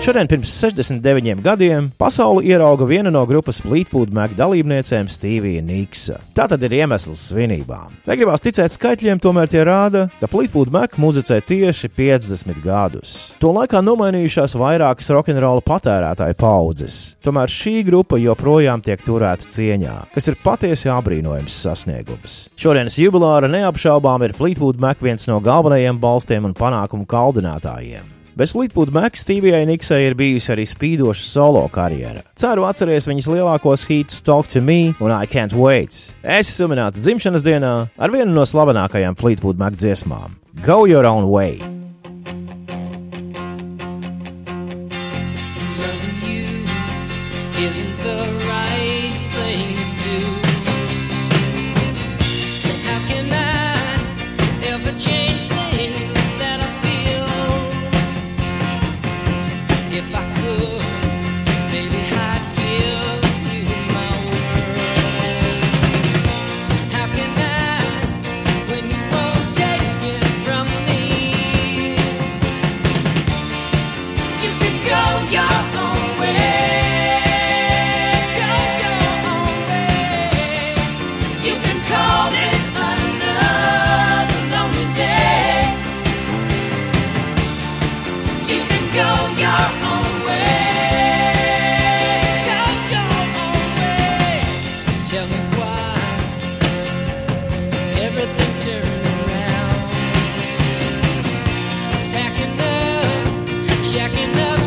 Šodien pirms 69 gadiem pasauli ierauga viena no grupas Fleetwood Mac dalībniecēm Stevija Niksa. Tā tad ir iemesls svinībām. Negribās ticēt skaitļiem, tomēr tie rāda, ka Fleetwood Mac muzicē tieši 50 gadus. To laikā nomainījušās vairākas rokenrola patērētāju paudzes. Tomēr šī grupa joprojām tiek turēta cieņā, kas ir patiesi apbrīnojams sasniegums. Šodienas jubilāra neapšaubām ir Fleetwood Mac viens no galvenajiem balstiem un panākumu kaldinātājiem. Bez Fleetwood Mac Stevijai Niksai ir bijusi arī spīdoša solo karjera. Ceru atceries viņas lielākos hits Talk to Me un I Can't Wait. Es suminātu dzimšanas dienā ar vienu no slavenākajām Fleetwood Mac dziesmām – Go Your Own Way. Loving you isn't the right thing to do. And how can I ever change things that I feel? If I could, maybe I'd give you my world. How can I, when you won't take it from me? You can go your own way. Go your own way. You can call it another lonely day. You can go your own way. Go your own way. Tell me why everything turned around. Packing up, checking up